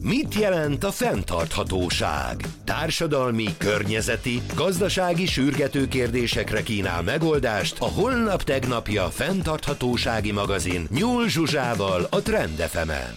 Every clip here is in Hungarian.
Mit jelent a fenntarthatóság? Társadalmi, környezeti, gazdasági sürgető kérdésekre kínál megoldást a Holnap Tegnapja fenntarthatósági magazin Nyúl Zsuzsával a Trend FM-en.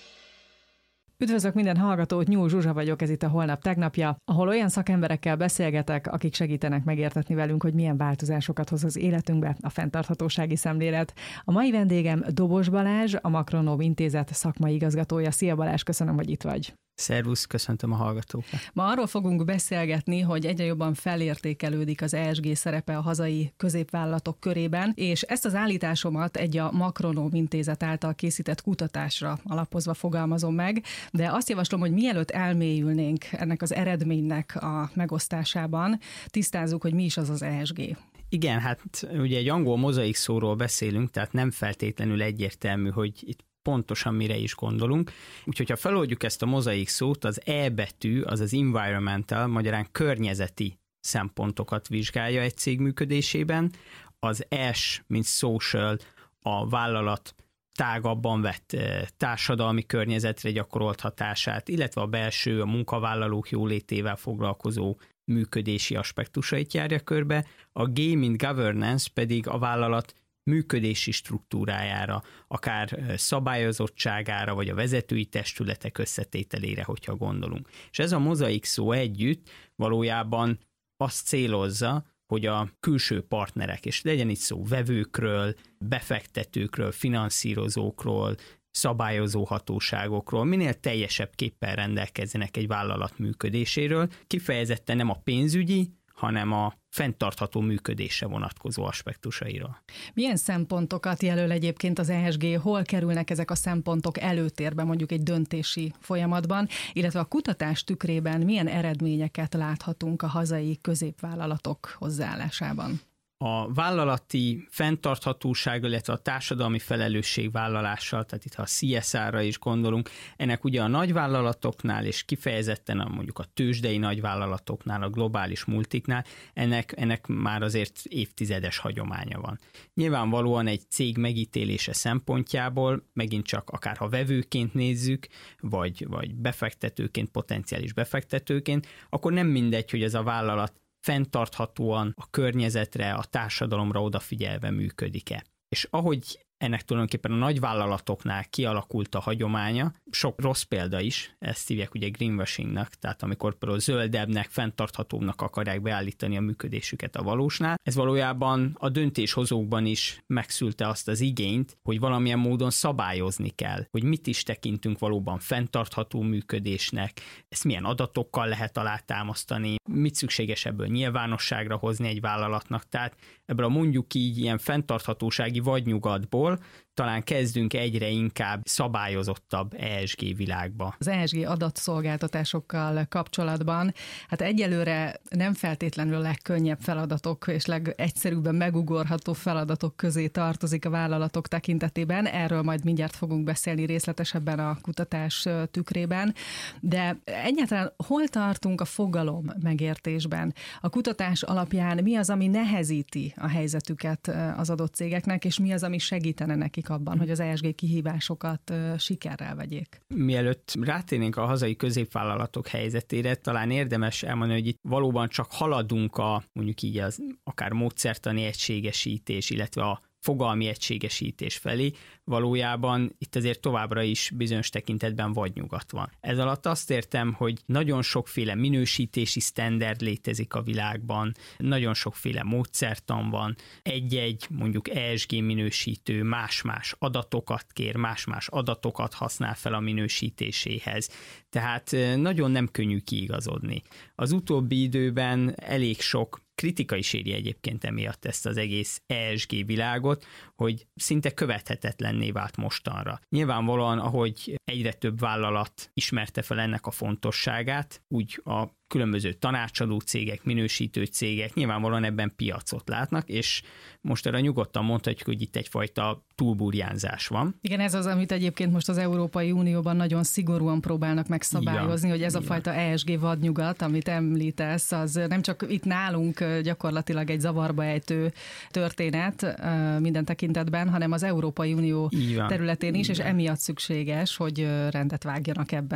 Üdvözlök minden hallgatót, Nyúl Zsuzsa vagyok, ez itt a Holnap Tegnapja, ahol olyan szakemberekkel beszélgetek, akik segítenek megértetni velünk, hogy milyen változásokat hoz az életünkbe a fenntarthatósági szemlélet. A mai vendégem Dobos Balázs, a Makronov Intézet szakmai igazgatója. Szia Balázs, köszönöm, hogy itt vagy. Szervusz, köszöntöm a hallgatókat. Ma arról fogunk beszélgetni, hogy egyre jobban felértékelődik az ESG szerepe a hazai középvállalatok körében, és ezt az állításomat egy a Makronov Intézet által készített kutatásra alapozva fogalmazom meg, de azt javaslom, hogy mielőtt elmélyülnénk ennek az eredménynek a megosztásában, tisztázzuk, hogy mi is az az ESG. Igen, hát ugye egy angol mozaik szóról beszélünk, tehát nem feltétlenül egyértelmű, hogy itt pontosan mire is gondolunk. Úgyhogy ha feloldjuk ezt a mozaik szót, az E betű, az az environmental, magyarán környezeti szempontokat vizsgálja egy cég működésében, az S, mint social, a vállalat tágabban vett társadalmi környezetre gyakorolt hatását, illetve a belső, a munkavállalók jólétével foglalkozó működési aspektusait járja körbe, a G, mint governance pedig a vállalat működési struktúrájára, akár szabályozottságára, vagy a vezetői testületek összetételére, hogyha gondolunk. És ez a mozaik szó együtt valójában azt célozza, hogy a külső partnerek, és legyen itt szó vevőkről, befektetőkről, finanszírozókról, szabályozó hatóságokról, minél teljesebb képpel rendelkezzenek egy vállalat működéséről, kifejezetten nem a pénzügyi, hanem a fenntartható működésre vonatkozó aspektusairól. Milyen szempontokat jelöl egyébként az ESG, hol kerülnek ezek a szempontok előtérbe mondjuk egy döntési folyamatban, illetve a kutatás tükrében milyen eredményeket láthatunk a hazai középvállalatok hozzáállásában? A vállalati fenntarthatóság, illetve a társadalmi felelősségvállalással, tehát itt ha a CSR-ra is gondolunk, ennek ugye a nagyvállalatoknál és kifejezetten mondjuk a tőzsdei nagyvállalatoknál, a globális multiknál, ennek már azért évtizedes hagyománya van. Nyilvánvalóan egy cég megítélése szempontjából, megint csak akár ha vevőként nézzük, vagy befektetőként, potenciális befektetőként, akkor nem mindegy, hogy ez a vállalat fenntarthatóan a környezetre, a társadalomra odafigyelve működik-e. És ahogy ennek tulajdonképpen a nagyvállalatoknál kialakult a hagyománya, sok rossz példa is, ezt hívják ugye greenwashingnak, tehát amikor például zöldebbnek, fenntarthatóbbnak akarják beállítani a működésüket a valósnál, ez valójában a döntéshozókban is megszülte azt az igényt, hogy valamilyen módon szabályozni kell, hogy mit is tekintünk valóban fenntartható működésnek, ezt milyen adatokkal lehet alátámasztani, mit szükséges ebből nyilvánosságra hozni egy vállalatnak, tehát ebből a mondjuk így ilyen fenntarthatósági vadnyugatból talán kezdünk egyre inkább szabályozottabb ESG világba. Az ESG adatszolgáltatásokkal kapcsolatban, hát egyelőre nem feltétlenül a legkönnyebb feladatok és legegyszerűbben megugorható feladatok közé tartozik a vállalatok tekintetében. Erről majd mindjárt fogunk beszélni részletesebben a kutatás tükrében. De egyáltalán hol tartunk a fogalom megértésben? A kutatás alapján mi az, ami nehezíti a helyzetüket az adott cégeknek, és mi az, ami segítene nekik abban, hogy az ESG kihívásokat sikerrel vegyék? Mielőtt rátérnénk a hazai középvállalatok helyzetére, talán érdemes elmondani, hogy itt valóban csak haladunk mondjuk így az akár módszertani egységesítés, illetve a fogalmi egységesítés felé, valójában itt azért továbbra is bizonyos tekintetben vadnyugat van. Ez alatt azt értem, hogy nagyon sokféle minősítési sztenderd létezik a világban, nagyon sokféle módszertan van, egy-egy mondjuk ESG minősítő más-más adatokat kér, más-más adatokat használ fel a minősítéséhez, tehát nagyon nem könnyű kiigazodni. Az utóbbi időben elég sok kritika is éri egyébként emiatt ezt az egész ESG világot, hogy szinte követhetetlenné vált mostanra. Nyilvánvalóan, ahogy egyre több vállalat ismerte fel ennek a fontosságát, úgy a különböző tanácsadó cégek, minősítő cégek nyilvánvalóan ebben piacot látnak, és most arra nyugodtan mondhatjuk, hogy itt egyfajta túlburjánzás van. Igen, ez az, amit egyébként most az Európai Unióban nagyon szigorúan próbálnak megszabályozni, hogy ez a fajta ESG vadnyugat, amit említesz, az nem csak itt nálunk gyakorlatilag egy zavarba ejtő történet minden tekintetben, hanem az Európai Unió területén is, és emiatt szükséges, hogy rendet vágjanak ebben.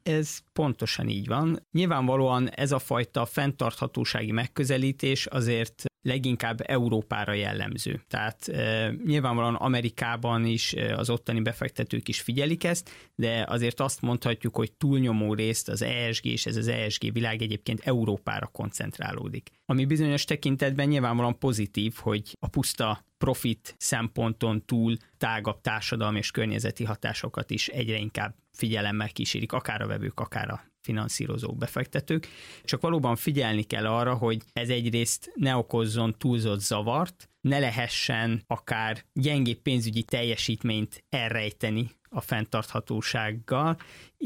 Ez pontosan így van. Nyilvánvalóan ez a fajta fenntarthatósági megközelítés azért leginkább Európára jellemző. Tehát nyilvánvalóan Amerikában is az ottani befektetők is figyelik ezt, de azért azt mondhatjuk, hogy túlnyomó részt az ESG és ez az ESG világ egyébként Európára koncentrálódik. Ami bizonyos tekintetben nyilvánvalóan pozitív, hogy a puszta profit szemponton túl tágabb társadalmi és környezeti hatásokat is egyre inkább figyelemmel kísérik, akár a vevők, akár a finanszírozók, befektetők. Csak valóban figyelni kell arra, hogy ez egyrészt ne okozzon túlzott zavart, ne lehessen akár gyengébb pénzügyi teljesítményt elrejteni a fenntarthatósággal,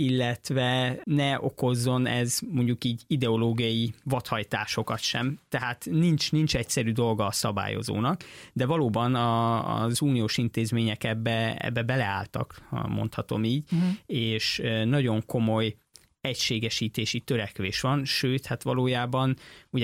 illetve ne okozzon ez mondjuk így ideológiai vadhajtásokat sem. Tehát nincs egyszerű dolga a szabályozónak, de valóban az uniós intézmények ebbe beleálltak, mondhatom így, és nagyon komoly egységesítési törekvés van, sőt, hát valójában ugye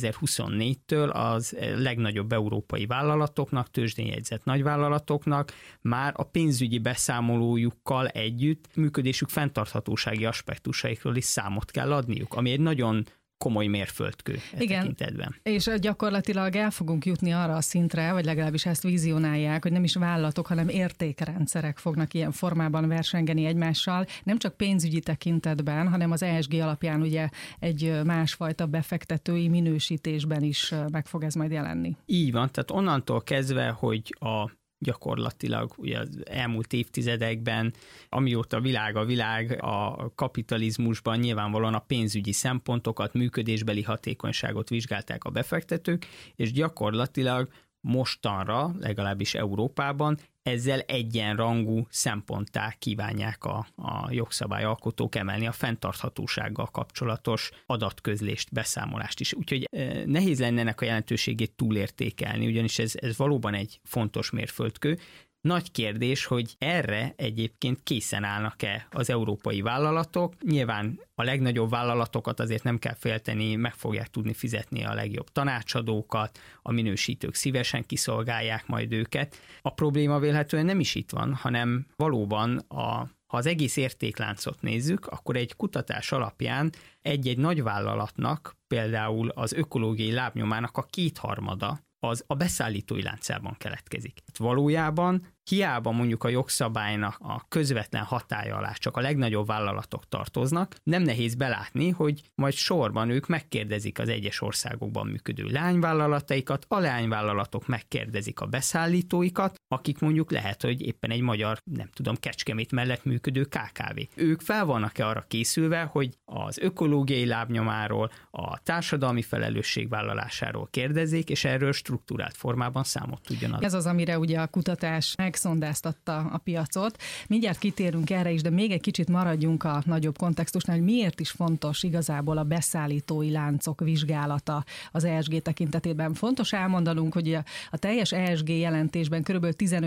2024-től az legnagyobb európai vállalatoknak, tőzsdén jegyzett nagyvállalatoknak már a pénzügyi beszámolójukkal együtt működésük fenntarthatósági aspektusaikról is számot kell adniuk, ami egy nagyon komoly mérföldkő tekintetben. És gyakorlatilag el fogunk jutni arra a szintre, vagy legalábbis ezt vizionálják, hogy nem is vállalatok, hanem értékrendszerek fognak ilyen formában versengeni egymással, nem csak pénzügyi tekintetben, hanem az ESG alapján ugye egy másfajta befektetői minősítésben is meg fog ez majd jelenni. Így van, tehát onnantól kezdve, hogy gyakorlatilag ugye az elmúlt évtizedekben, amióta a világ a kapitalizmusban nyilvánvalóan a pénzügyi szempontokat, működésbeli hatékonyságot vizsgálták a befektetők, és gyakorlatilag mostanra, legalábbis Európában ezzel egyenrangú szemponttá kívánják a jogszabályalkotók emelni a fenntarthatósággal kapcsolatos adatközlést, beszámolást is. Úgyhogy nehéz lenne ennek a jelentőségét túlértékelni, ugyanis ez valóban egy fontos mérföldkő. Nagy kérdés, hogy erre egyébként készen állnak-e az európai vállalatok. Nyilván a legnagyobb vállalatokat azért nem kell félteni, meg fogják tudni fizetni a legjobb tanácsadókat, a minősítők szívesen kiszolgálják majd őket. A probléma vélhetően nem is itt van, hanem valóban ha az egész értékláncot nézzük, akkor egy kutatás alapján egy-egy nagyvállalatnak, például az ökológiai lábnyomának a 2/3 az a beszállítói láncában keletkezik. Valójában hiába mondjuk a jogszabálynak a közvetlen hatálya alá csak a legnagyobb vállalatok tartoznak, nem nehéz belátni, hogy majd sorban ők megkérdezik az egyes országokban működő leányvállalataikat, a leányvállalatok megkérdezik a beszállítóikat, akik mondjuk lehet, hogy éppen egy magyar, Kecskemét mellett működő KKV. Ők fel vannak-e arra készülve, hogy az ökológiai lábnyomáról, a társadalmi felelősségvállalásáról kérdezzék, és erről struktúrált formában számot tudjon adni. Ez az, amire ugye a kutatás megszondáztatta a piacot. Mindjárt kitérünk erre is, de még egy kicsit maradjunk a nagyobb kontextusnál, hogy miért is fontos igazából a beszállítói láncok vizsgálata az ESG tekintetében. Fontos elmondanunk, hogy a teljes ESG jelentésben kb.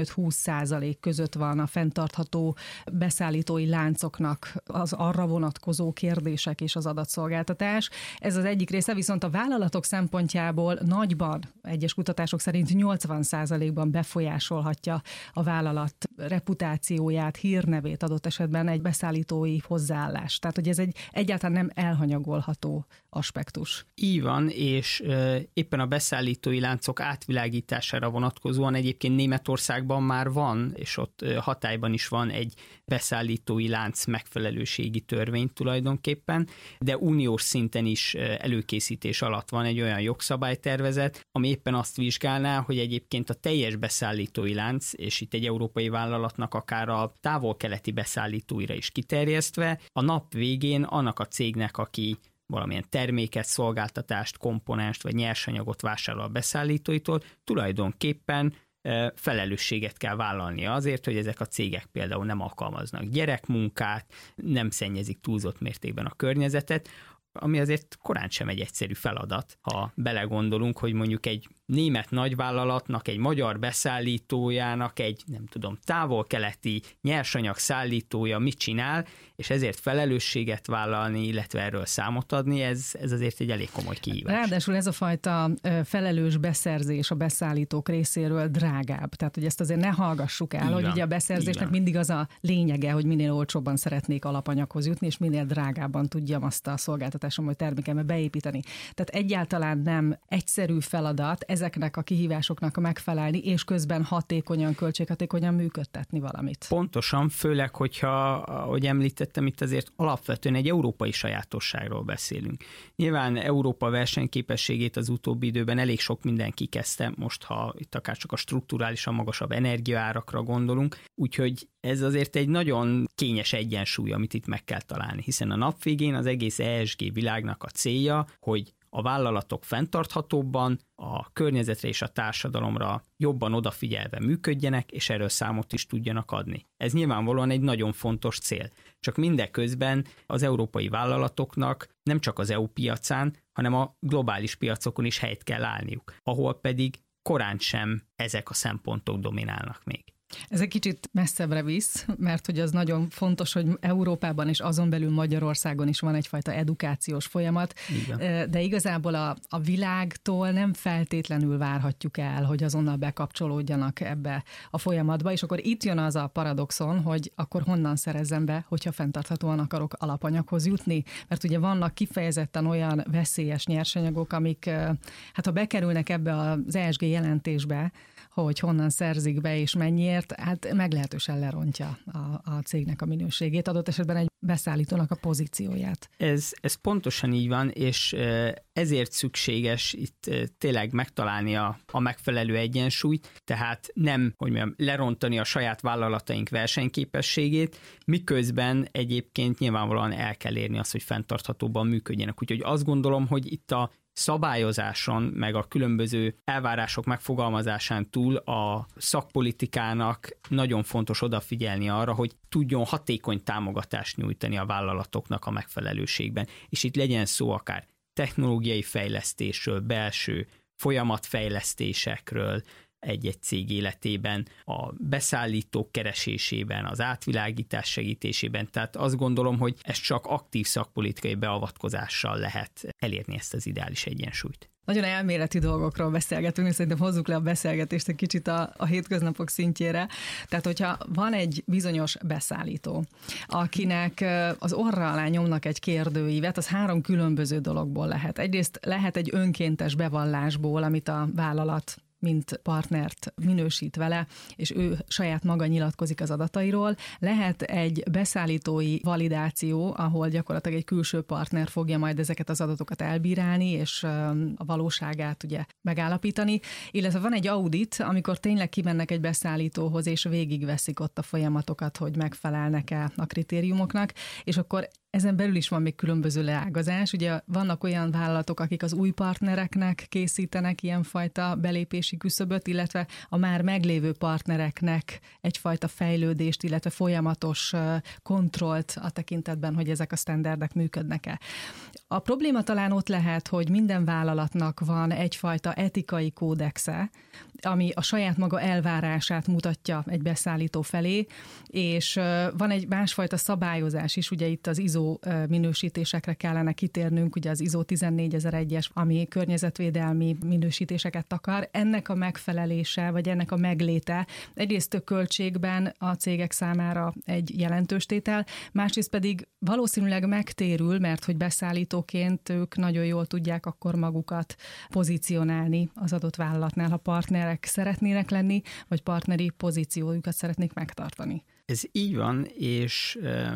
15-20% között van a fenntartható beszállítói láncoknak az arra vonatkozó kérdések és az adatszolgáltatás. Ez az egyik része, viszont a vállalatok szempontjából nagyban, egyes kutatások szerint 80%-ban befolyásolhatja a vállalat reputációját, hírnevét adott esetben egy beszállítói hozzáállás. Tehát, hogy ez egy egyáltalán nem elhanyagolható aspektus. Így van, és éppen a beszállítói láncok átvilágítására vonatkozóan egyébként Németországban már van, és ott hatályban is van egy beszállítói lánc megfelelőségi törvény tulajdonképpen, de uniós szinten is előkészítés alatt van egy olyan jogszabálytervezet, ami éppen azt vizsgálná, hogy egyébként a teljes beszállítói lánc, és itt egy európai vállalatnak akár a távol-keleti beszállítóira is kiterjesztve, a nap végén annak a cégnek, aki valamilyen terméket, szolgáltatást, komponenst vagy nyersanyagot vásárol a beszállítóitól, tulajdonképpen felelősséget kell vállalnia azért, hogy ezek a cégek például nem alkalmaznak gyerekmunkát, nem szennyezik túlzott mértékben a környezetet, ami azért korán sem egy egyszerű feladat, ha belegondolunk, hogy mondjuk egy német nagyvállalatnak, egy magyar beszállítójának, egy nem tudom, távol-keleti nyersanyag szállítója mit csinál, és ezért felelősséget vállalni, illetve erről számot adni, ez azért egy elég komoly kihívás. Ráadásul ez a fajta felelős beszerzés a beszállítók részéről drágább. Tehát, hogy ezt azért ne hallgassuk el, hogy ugye a beszerzésnek mindig az a lényege, hogy minél olcsóbban szeretnék alapanyaghoz jutni, és minél drágábban tudjam azt a szolgáltatásom vagy termékembe beépíteni. Tehát egyáltalán nem egyszerű feladat ezeknek a kihívásoknak megfelelni, és közben hatékonyan, költséghatékonyan működtetni valamit. Pontosan, főleg, hogyha, ahogy említettem, itt azért alapvetően egy európai sajátosságról beszélünk. Nyilván Európa versenyképességét az utóbbi időben elég sok mindenki kezdte, most ha itt akár csak a strukturálisan magasabb energiaárakra gondolunk, úgyhogy ez azért egy nagyon kényes egyensúly, amit itt meg kell találni, hiszen a nap végén az egész ESG világnak a célja, hogy a vállalatok fenntarthatóbban, a környezetre és a társadalomra jobban odafigyelve működjenek, és erről számot is tudjanak adni. Ez nyilvánvalóan egy nagyon fontos cél. Csak mindeközben az európai vállalatoknak nem csak az EU piacán, hanem a globális piacokon is helyt kell állniuk, ahol pedig korán sem ezek a szempontok dominálnak még. Ez egy kicsit messzebbre visz, mert hogy az nagyon fontos, hogy Európában és azon belül Magyarországon is van egyfajta edukációs folyamat, igen. De igazából a világtól nem feltétlenül várhatjuk el, hogy azonnal bekapcsolódjanak ebbe a folyamatba, és akkor itt jön az a paradoxon, hogy akkor honnan szerezzem be, hogyha fenntarthatóan akarok alapanyaghoz jutni, mert ugye vannak kifejezetten olyan veszélyes nyersanyagok, amik hát ha bekerülnek ebbe az ESG jelentésbe, hogy honnan szerzik be és mennyiért, hát meglehetősen lerontja a cégnek a minőségét, adott esetben egy beszállítónak a pozícióját. Ez pontosan így van, és ezért szükséges itt tényleg megtalálni a megfelelő egyensúlyt, tehát nem, hogy mondjam, lerontani a saját vállalataink versenyképességét, miközben egyébként nyilvánvalóan el kell érni azt, hogy fenntarthatóban működjenek. Úgyhogy azt gondolom, hogy itt a szabályozáson, meg a különböző elvárások megfogalmazásán túl a szakpolitikának nagyon fontos odafigyelni arra, hogy tudjon hatékony támogatást nyújtani a vállalatoknak a megfelelőségben. És itt legyen szó akár technológiai fejlesztésről, belső folyamatfejlesztésekről, egy-egy cég életében, a beszállítók keresésében, az átvilágítás segítésében. Tehát azt gondolom, hogy ez csak aktív szakpolitikai beavatkozással lehet elérni ezt az ideális egyensúlyt. Nagyon elméleti dolgokról beszélgetünk, és szerintem hozzuk le a beszélgetést egy kicsit a hétköznapok szintjére. Tehát, hogyha van egy bizonyos beszállító, akinek az orra alá nyomnak egy kérdőívet, az 3 különböző dologból lehet. Egyrészt lehet egy önkéntes bevallásból, amit a vállalat mint partnert minősít vele, és ő saját maga nyilatkozik az adatairól. Lehet egy beszállítói validáció, ahol gyakorlatilag egy külső partner fogja majd ezeket az adatokat elbírálni, és a valóságát ugye megállapítani. Illetve van egy audit, amikor tényleg kimennek egy beszállítóhoz, és végigveszik ott a folyamatokat, hogy megfelelnek-e a kritériumoknak, és akkor ezen belül is van még különböző leágazás. Ugye vannak olyan vállalatok, akik az új partnereknek készítenek ilyenfajta belépési küszöböt, illetve a már meglévő partnereknek egyfajta fejlődést, illetve folyamatos kontrollt a tekintetben, hogy ezek a sztenderdek működnek-e. A probléma talán ott lehet, hogy minden vállalatnak van egyfajta etikai kódexe, ami a saját maga elvárását mutatja egy beszállító felé, és van egy másfajta szabályozás is, ugye itt az ISO minősítésekre kellene kitérnünk, ugye az ISO 14001-es, ami környezetvédelmi minősítéseket akar. Ennek a megfelelése, vagy ennek a megléte egyrészt több költségben a cégek számára egy jelentős tétel, másrészt pedig valószínűleg megtérül, mert hogy beszállítóként ők nagyon jól tudják akkor magukat pozícionálni az adott vállalatnál, ha partnerek szeretnének lenni, vagy partneri pozíciójukat szeretnék megtartani. Ez így van, és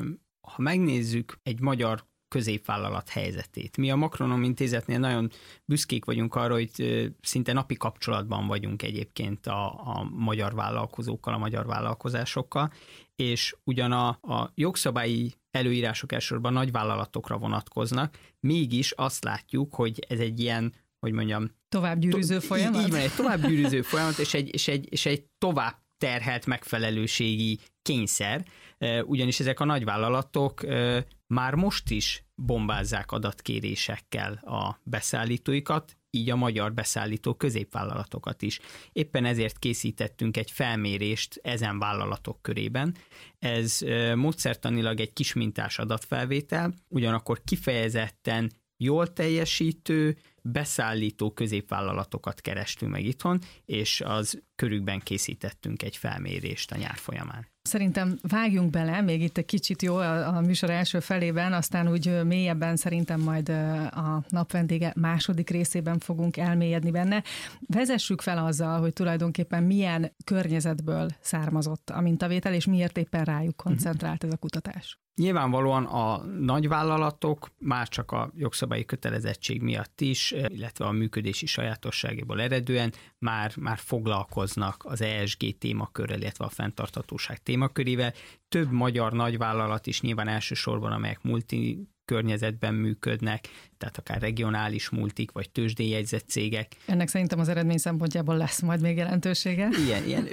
ha megnézzük egy magyar középvállalat helyzetét. Mi a Makronom Intézetnél nagyon büszkék vagyunk arra, hogy szinte napi kapcsolatban vagyunk egyébként a magyar vállalkozókkal, a magyar vállalkozásokkal, és ugyan a jogszabályi előírások elsősorban nagyvállalatokra vonatkoznak, mégis azt látjuk, hogy ez egy ilyen, hogy mondjam, továbbgyűrűző folyamat? Így van, egy továbbgyűrűző folyamat, és egy tovább terhelt megfelelőségi kényszer, ugyanis ezek a nagyvállalatok már most is bombázzák adatkérésekkel a beszállítóikat, így a magyar beszállító középvállalatokat is. Éppen ezért készítettünk egy felmérést ezen vállalatok körében. Ez módszertanilag egy kismintás adatfelvétel, ugyanakkor kifejezetten jól teljesítő, beszállító középvállalatokat kerestünk meg itthon, és az körükben készítettünk egy felmérést a nyár folyamán. Szerintem vágjunk bele, még itt egy kicsit jó a műsor első felében, aztán úgy mélyebben szerintem majd a napvendége második részében fogunk elmélyedni benne. Vezessük fel azzal, hogy tulajdonképpen milyen környezetből származott a mintavétel, és miért éppen rájuk koncentrált ez a kutatás. Nyilvánvalóan a nagyvállalatok már csak a jogszabályi kötelezettség miatt is, illetve a működési sajátosságból eredően már foglalkoznak az ESG témakörrel, illetve a fenntarthatóság témakörével. Több magyar nagyvállalat is nyilván elsősorban, amelyek multi környezetben működnek, tehát akár regionális multik, vagy tőzsdén jegyzett cégek. Ennek szerintem az eredmény szempontjából lesz majd még jelentősége. Igen,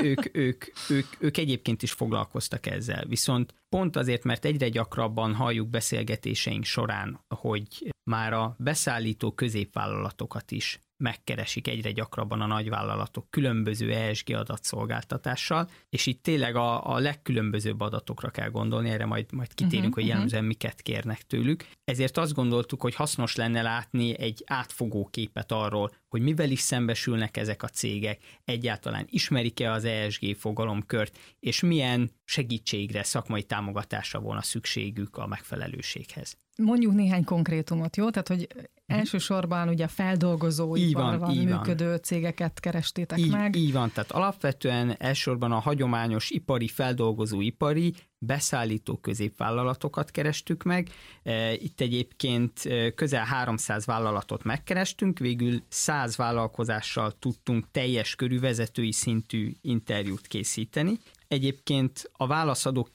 ők egyébként is foglalkoztak ezzel, viszont pont azért, mert egyre gyakrabban halljuk beszélgetéseink során, hogy már a beszállító középvállalatokat is megkeresik egyre gyakrabban a nagyvállalatok különböző ESG adatszolgáltatással, és itt tényleg a legkülönbözőbb adatokra kell gondolni, erre majd kitérünk, hogy jellemzően miket kérnek tőlük. Ezért azt gondoltuk, hogy hasznos lenne látni egy átfogó képet arról, hogy mivel is szembesülnek ezek a cégek, egyáltalán ismerik-e az ESG fogalomkört, és milyen segítségre, szakmai támogatásra volna szükségük a megfelelőséghez. Mondjuk néhány konkrétumot, jó? Tehát, hogy elsősorban ugye feldolgozóiparban működő cégeket kerestétek meg. Így van, tehát alapvetően elsősorban a hagyományos ipari, feldolgozóipari, beszállító középvállalatokat kerestük meg. Itt egyébként közel 300 vállalatot megkerestünk, végül 100 vállalkozással tudtunk teljes körű vezetői szintű interjút készíteni. Egyébként a válaszadók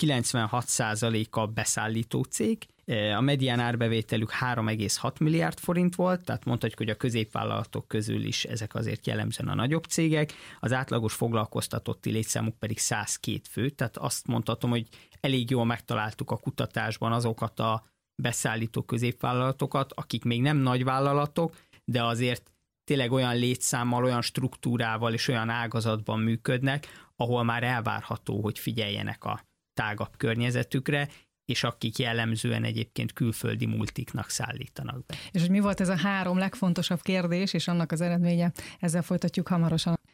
96%-a beszállító cég, a medián árbevételük 3,6 milliárd forint volt, tehát mondhatjuk, hogy a középvállalatok közül is ezek azért jellemzően a nagyobb cégek, az átlagos foglalkoztatotti létszámuk pedig 102 fő, tehát azt mondhatom, hogy elég jól megtaláltuk a kutatásban azokat a beszállító középvállalatokat, akik még nem nagyvállalatok, de azért tényleg olyan létszámmal, olyan struktúrával és olyan ágazatban működnek, ahol már elvárható, hogy figyeljenek a tágabb környezetükre, és akik jellemzően egyébként külföldi multiknak szállítanak be. És hogy mi volt ez a 3 legfontosabb kérdés, és annak az eredménye, ezzel folytatjuk hamarosan.